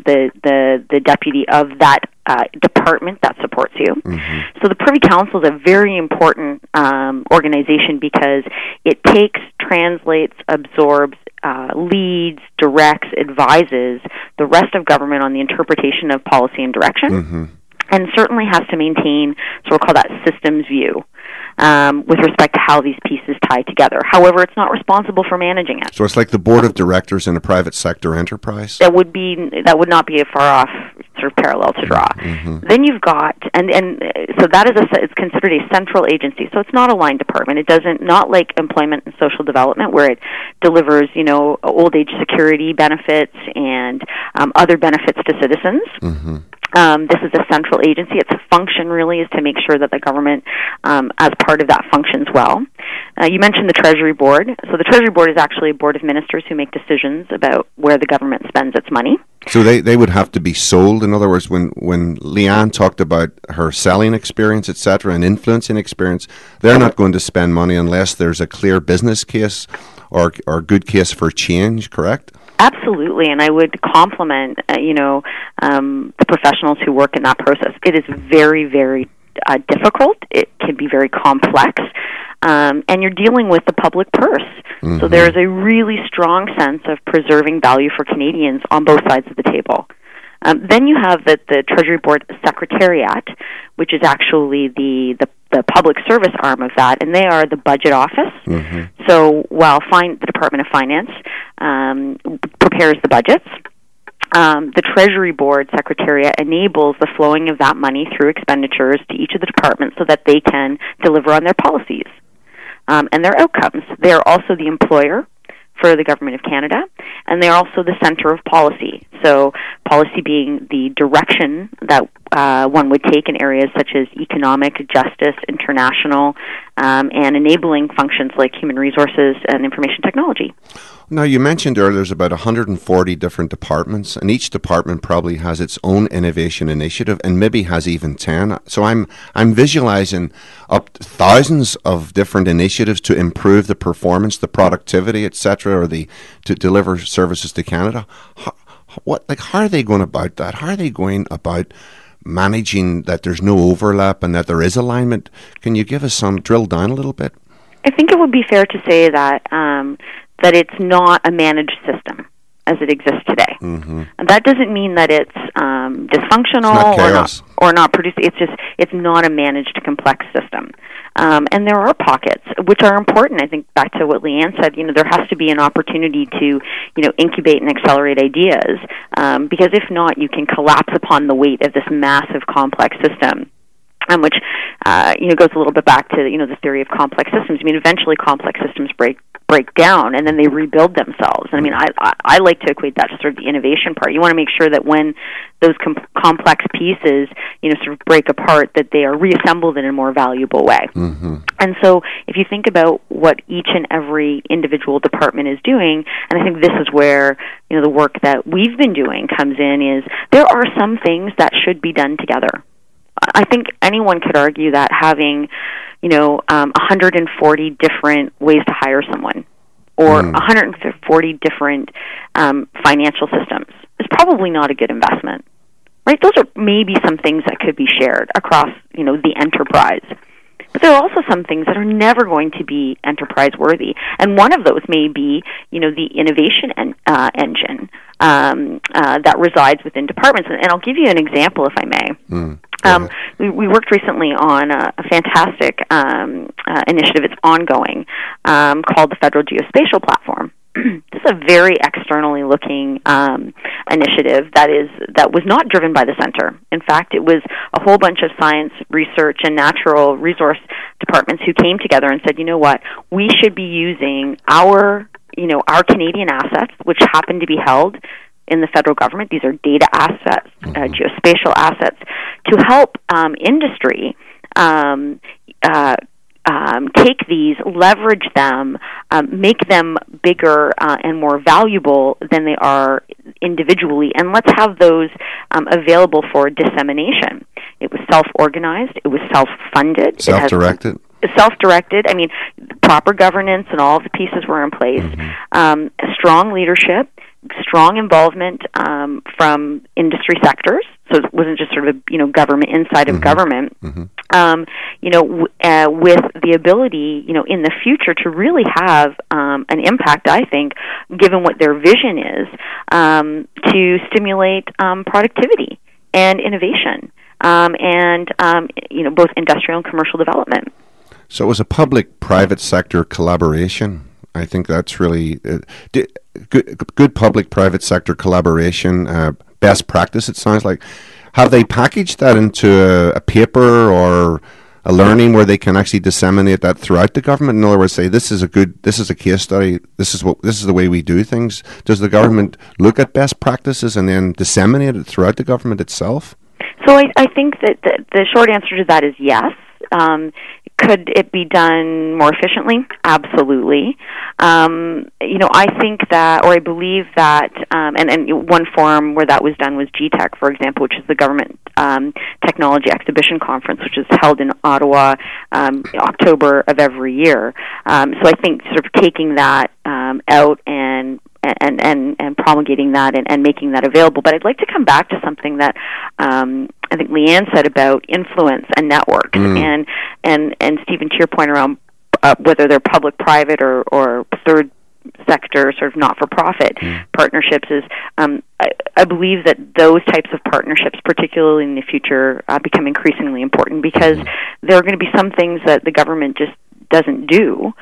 D: the deputy of that department that supports you. So the Privy Council is a very important organization because it takes, translates, absorbs, leads, directs, advises the rest of government on the interpretation of policy and direction, and certainly has to maintain, so we'll call that systems view, with respect to how these pieces tie together. However, it's not responsible for managing it.
A: So it's like the board of directors in a private sector enterprise?
D: That would not be a far off sort of parallel to draw. Then you've got, and so that is it's considered a central agency. So it's not a line department. It doesn't, not like employment and social development where it delivers, old age security benefits and other benefits to citizens. This is a central agency. Its function really is to make sure that the government, as part of that, functions well. You mentioned the Treasury Board. So the Treasury Board is actually a board of ministers who make decisions about where the government spends its money.
A: So they would have to be sold. In other words, when Leanne talked about her selling experience, etc., and influencing experience, they're not going to spend money unless there's a clear business case or good case for change, correct?
D: Absolutely, and I would compliment, the professionals who work in that process. It is very, very difficult. It can be very complex, and you're dealing with the public purse. So there is a really strong sense of preserving value for Canadians on both sides of the table. Then you have the Treasury Board Secretariat, which is actually the public service arm of that, and they are the budget office. So while the Department of Finance prepares the budgets, the Treasury Board Secretariat enables the flowing of that money through expenditures to each of the departments so that they can deliver on their policies and their outcomes. They are also the employer for the Government of Canada, and they're also the center of policy. So policy being the direction that one would take in areas such as economic, justice, international, and enabling functions like human resources and information technology.
A: Now, you mentioned earlier there's about 140 different departments, and each department probably has its own innovation initiative, and maybe has even 10. So I'm visualizing up to thousands of different initiatives to improve the performance, the productivity, etc., or to deliver services to Canada. How are they going about that? How are they going about managing that there's no overlap and that there is alignment? Can you give us drill down a little bit?
D: I think it would be fair to say that that it's not a managed system as it exists today.
A: Mm-hmm.
D: And that doesn't mean that it's dysfunctional or not producing. It's not a managed, complex system. And there are pockets which are important. I think back to what Leanne said. There has to be an opportunity to incubate and accelerate ideas, because if not, you can collapse upon the weight of this massive, complex system. Which goes a little bit back to the theory of complex systems. I mean, eventually complex systems break down, and then they rebuild themselves. And I mean, I like to equate that to sort of the innovation part. You want to make sure that when those complex pieces sort of break apart, that they are reassembled in a more valuable way.
A: Mm-hmm.
D: And so, if you think about what each and every individual department is doing, and I think this is where the work that we've been doing comes in, is there are some things that should be done together. I think anyone could argue that having, 140 different ways to hire someone, or 140 different financial systems is probably not a good investment, right? Those are maybe some things that could be shared across, the enterprise. But there are also some things that are never going to be enterprise-worthy, and one of those may be, the innovation engine that resides within departments. And I'll give you an example, if I may. We worked recently on a fantastic initiative. It's ongoing, called the Federal Geospatial Platform. This is a very externally looking initiative that was not driven by the center. In fact, it was a whole bunch of science, research, and natural resource departments who came together and said, you know what, we should be using our Canadian assets, which happen to be held in the federal government. These are data assets, geospatial assets, to help industry take these, leverage them, make them bigger and more valuable than they are individually, and let's have those available for dissemination. It was self-organized. It was self-funded.
A: Self-directed.
D: Self-directed. I mean, proper governance and all of the pieces were in place. Strong leadership, strong involvement from industry sectors. So it wasn't just sort of government inside of government. With the ability, in the future to really have an impact, I think, given what their vision is, to stimulate productivity and innovation, and both industrial and commercial development.
A: So it was a public-private sector collaboration. I think that's really good public-private sector collaboration, best practice, it sounds like. Have they packaged that into a paper or a learning where they can actually disseminate that throughout the government? In other words, say this is a case study, this is the way we do things. Does the government look at best practices and then disseminate it throughout the government itself?
D: So I think that the short answer to that is yes. Could it be done more efficiently? Absolutely. I think that, or I believe that, and one forum where that was done was GTEC, for example, which is the Government Technology Exhibition Conference, which is held in Ottawa October of every year. So I think sort of taking that out and promulgating that and making that available. But I'd like to come back to something that I think Leanne said about influence and networks, and Stephen, to your point around whether they're public, private, or third sector, sort of not-for-profit partnerships, is I believe that those types of partnerships, particularly in the future, become increasingly important, because there are going to be some things that the government just doesn't do,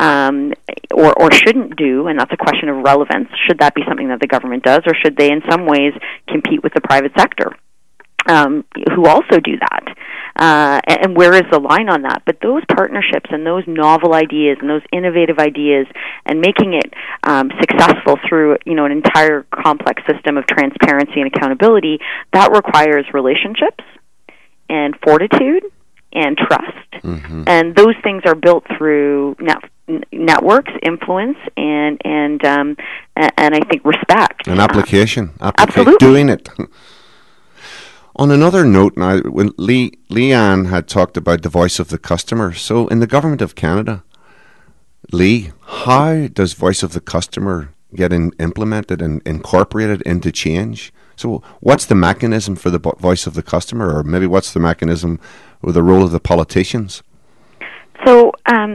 D: or shouldn't do, and that's a question of relevance. Should that be something that the government does, or should they in some ways compete with the private sector, who also do that? And where is the line on that? But those partnerships and those novel ideas and those innovative ideas, and making it successful through an entire complex system of transparency and accountability, that requires relationships and fortitude and trust. And those things are built through, now, networks, influence, and I think respect.
A: An application.
D: Absolutely.
A: Doing it. On another note, now, when Leanne had talked about the voice of the customer, so in the Government of Canada, Lee, how does voice of the customer get implemented and incorporated into change? So what's the mechanism for the voice of the customer, or maybe what's the mechanism or the role of the politicians?
D: So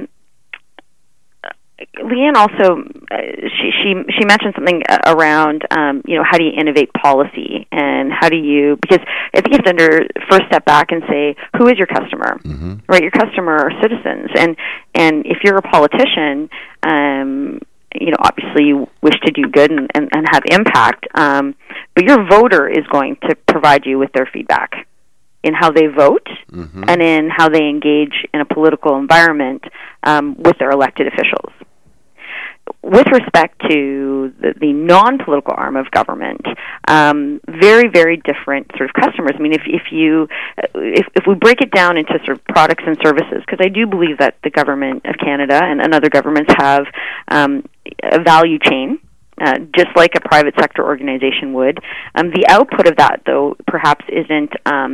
D: Leanne also she mentioned something around how do you innovate policy, and how do you, because I think you have to first step back and say, who is your customer? Mm-hmm. Right, your customer are citizens, and if you're a politician, obviously you wish to do good and have impact, but your voter is going to provide you with their feedback in how they vote, mm-hmm. and in how they engage in a political environment with their elected officials. With respect to the non-political arm of government, very, very different sort of customers. I mean, if we break it down into sort of products and services, because I do believe that the government of Canada and other governments have a value chain, just like a private sector organization would. The output of that, though, perhaps isn't,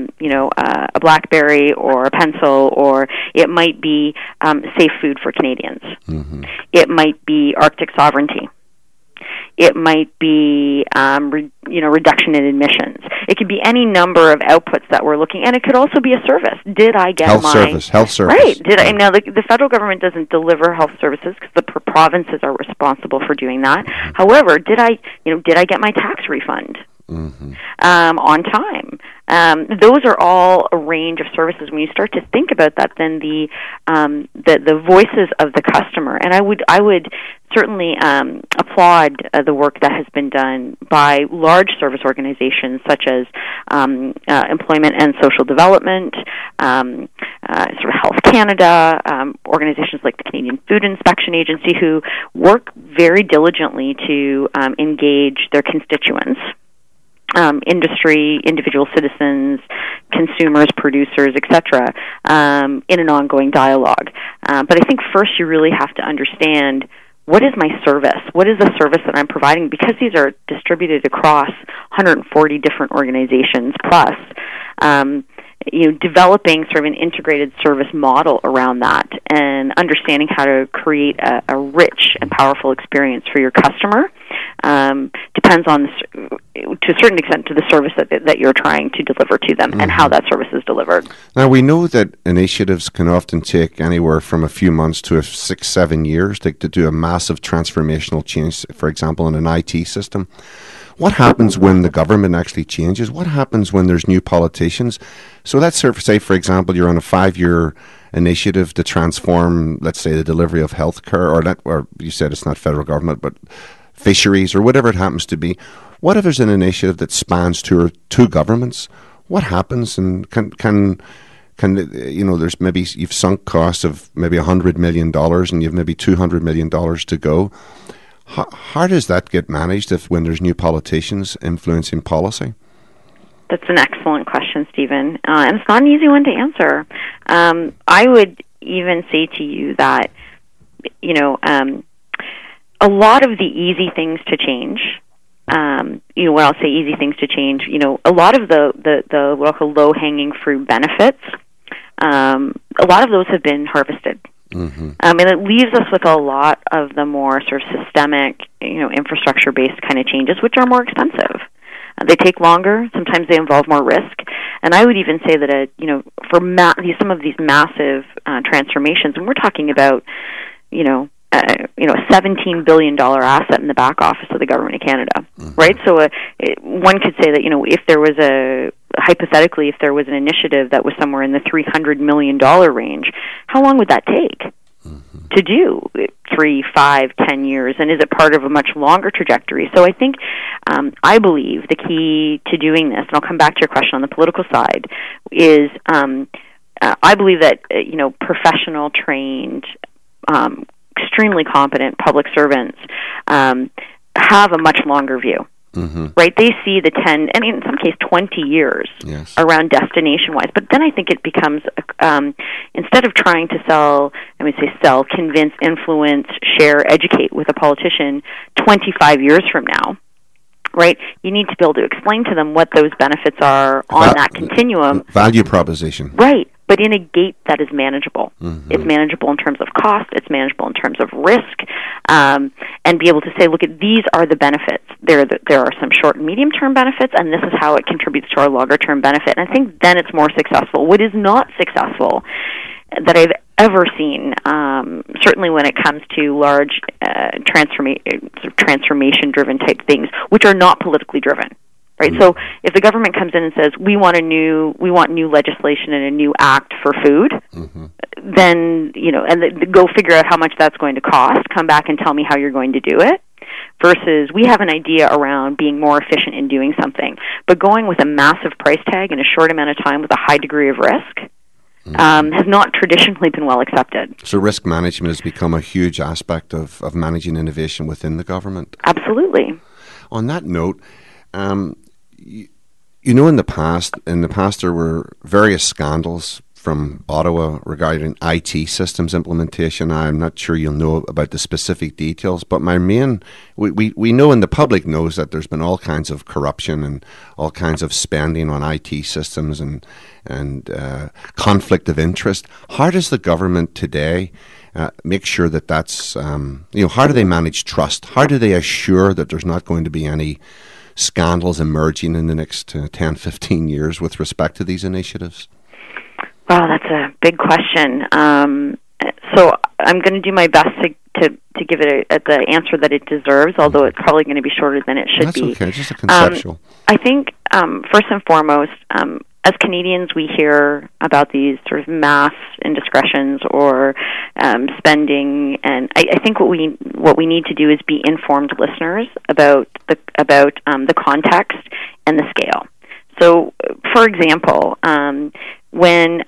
D: a BlackBerry or a pencil, or it might be safe food for Canadians. Mm-hmm. It might be Arctic sovereignty. It might be, reduction in emissions. It could be any number of outputs that we're looking, and it could also be a service. Did I get
A: health service?
D: Right. Now the federal government doesn't deliver health services because the provinces are responsible for doing that. Mm-hmm. However, did I get my tax refund? Mm-hmm. On time? Those are all a range of services. When you start to think about that, then the voices of the customer, and I would certainly applaud the work that has been done by large service organizations such as Employment and Social Development, sort of Health Canada, organizations like the Canadian Food Inspection Agency, who work very diligently to engage their constituents. Industry, individual citizens, consumers, producers, etc., in an ongoing dialogue. But I think first you really have to understand, what is my service? What is the service that I'm providing? Because these are distributed across 140 different organizations plus, developing sort of an integrated service model around that, and understanding how to create a rich and powerful experience for your customer depends on, to a certain extent, to the service that you're trying to deliver to them, mm-hmm. and how that service is delivered.
A: Now, we know that initiatives can often take anywhere from a few months to 6-7 years to do a massive transformational change, for example, in an IT system. What happens when the government actually changes? What happens when there's new politicians? So let's say, for example, you're on a 5-year initiative to transform, let's say, the delivery of healthcare, or you said it's not federal government, but fisheries, or whatever it happens to be. What if there's an initiative that spans two governments? What happens? And can there's maybe you've sunk costs of maybe $100 million, and you've maybe $200 million to go. How does that get managed when there's new politicians influencing policy?
D: That's an excellent question, Stephen, and it's not an easy one to answer. I would even say to you that, a lot of the easy things to change, when I'll say easy things to change, a lot of the what I'll call low-hanging fruit benefits, a lot of those have been harvested. Mm-hmm. And it leaves us with a lot of the more sort of systemic, infrastructure-based kind of changes, which are more expensive. They take longer. Sometimes they involve more risk. And I would even say that, for some of these massive transformations, and we're talking about, a $17 billion asset in the back office of the Government of Canada, mm-hmm. right? So one could say that, if there was hypothetically, if there was an initiative that was somewhere in the $300 million range, how long would that take mm-hmm. to do? 3, 5, 10 years? And is it part of a much longer trajectory? So I think, I believe the key to doing this, and I'll come back to your question on the political side, is I believe that, professional, trained, extremely competent public servants have a much longer view. right? They see the 10, I mean, in some case 20 years around destination-wise. But then I think it becomes, instead of trying to sell, convince, influence, share, educate with a politician 25 years from now, right? You need to be able to explain to them what those benefits are on that continuum.
A: Value proposition.
D: Right. But in a gate that is manageable. It's manageable in terms of cost, it's manageable in terms of risk, and be able to say, look, these are the benefits. There are some short and medium-term benefits, and this is how it contributes to our longer-term benefit. And I think then it's more successful. What is not successful that I've ever seen, certainly when it comes to large transformation-driven type things, which are not politically driven. Right. So if the government comes in and says we want new legislation and a new act for food, then and go figure out how much that's going to cost. Come back and tell me how you're going to do it. Versus we have an idea around being more efficient in doing something, but going with a massive price tag in a short amount of time with a high degree of risk has not traditionally been well accepted. So
A: risk management has become a huge aspect of managing innovation within the government.
D: Absolutely.
A: On that note. In the past there were various scandals from Ottawa regarding IT systems implementation. I'm not sure you'll know about the specific details, but we know, and the public knows, that there's been all kinds of corruption and all kinds of spending on IT systems and conflict of interest. How does the government today make sure that's, how do they manage trust? How do they assure that there's not going to be any scandals emerging in the next 10, 15 years with respect to these initiatives?
D: Well, that's a big question. So I'm going to do my best to give it the answer that it deserves, although it's probably going to be shorter than it should be.
A: That's okay, just a conceptual.
D: I think, first and foremost, as Canadians, we hear about these sort of mass indiscretions or spending, and I think what we need to do is be informed listeners about the context and the scale. So, for example, when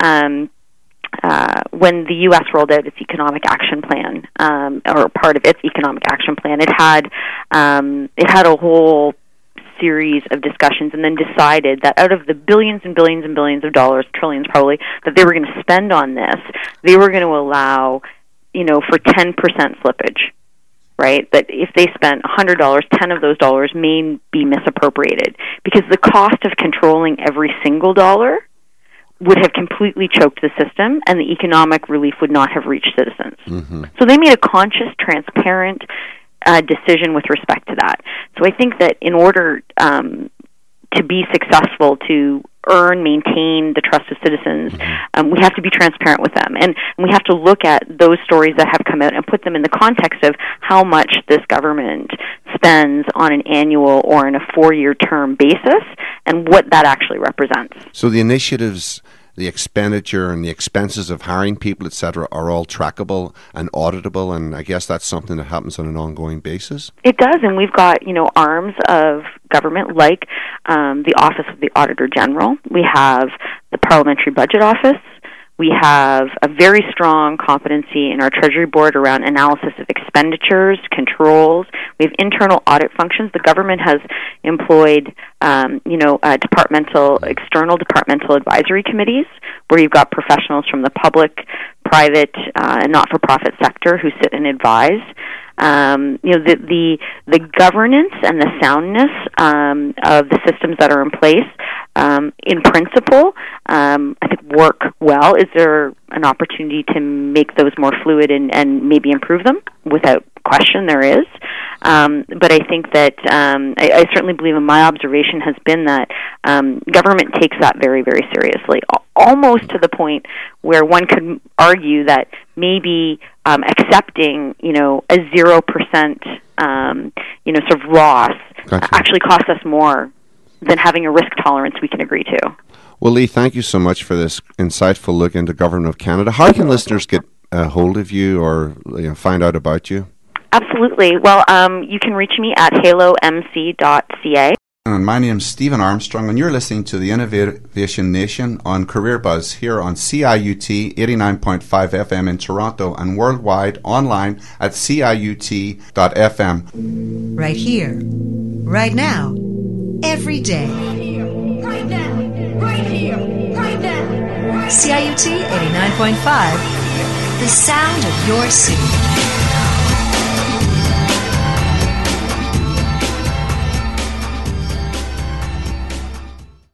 D: the U.S. rolled out its economic action plan, or part of its economic action plan, it had a whole series of discussions, and then decided that out of the billions and billions and billions of dollars, trillions probably, that they were going to spend on this, they were going to allow, for 10% slippage, right? That if they spent $100, 10 of those dollars may be misappropriated, because the cost of controlling every single dollar would have completely choked the system, and the economic relief would not have reached citizens. So they made a conscious, transparent decision with respect to that. So I think that in order to be successful, to maintain the trust of citizens, we have to be transparent with them. And we have to look at those stories that have come out and put them in the context of how much this government spends on an annual or in a 4-year term basis and what that actually represents.
A: So the initiatives, the expenditure and the expenses of hiring people, etc., are all trackable and auditable, and I guess that's something that happens on an ongoing basis?
D: It does, and we've got, arms of government like the Office of the Auditor General. We have the Parliamentary Budget Office. We have a very strong competency in our Treasury Board around analysis of expenditures, controls. We have internal audit functions. The government has employed, external departmental advisory committees, where you've got professionals from the public, private, and not-for-profit sector who sit and advise. The governance and the soundness of the systems that are in place, in principle, I think work well. Is there an opportunity to make those more fluid and maybe improve them? Without question, there is. But I think that I certainly believe, and my observation has been that government takes that very, very seriously, almost to the point where one could argue that maybe accepting, a 0%, sort of loss actually costs us more than having a risk tolerance we can agree to.
A: Well, Lee, thank you so much for this insightful look into Government of Canada. How can listeners get a hold of you or find out about you?
D: Absolutely. Well, you can reach me at halomc.ca.
A: And my name's Stephen Armstrong, and you're listening to the Innovation Nation on Career Buzz here on CIUT 89.5 FM in Toronto and worldwide online at ciut.fm.
C: Right here, right now, every day.
E: Right now, right here, right now.
C: CIUT 89.5, the sound of your city.